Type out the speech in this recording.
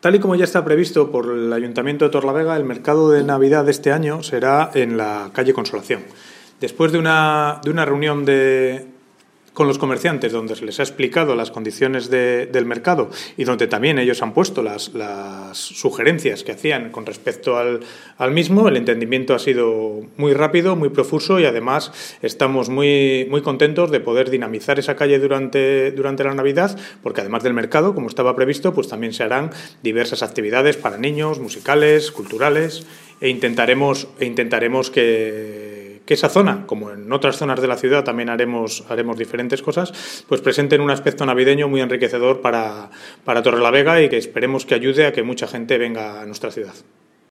Tal y como ya está previsto por el Ayuntamiento de Torlavega, el mercado de Navidad de este año será en la calle Consolación. Después de una reunión con los comerciantes, donde se les ha explicado las condiciones del mercado y donde también ellos han puesto las sugerencias que hacían con respecto al mismo, el entendimiento ha sido muy rápido, muy profuso y además estamos muy contentos de poder dinamizar esa calle durante la Navidad, porque además del mercado, como estaba previsto, pues también se harán diversas actividades para niños, musicales, culturales, e intentaremos que esa zona, como en otras zonas de la ciudad también haremos diferentes cosas, pues presenten un aspecto navideño muy enriquecedor para Torrelavega y que esperemos que ayude a que mucha gente venga a nuestra ciudad.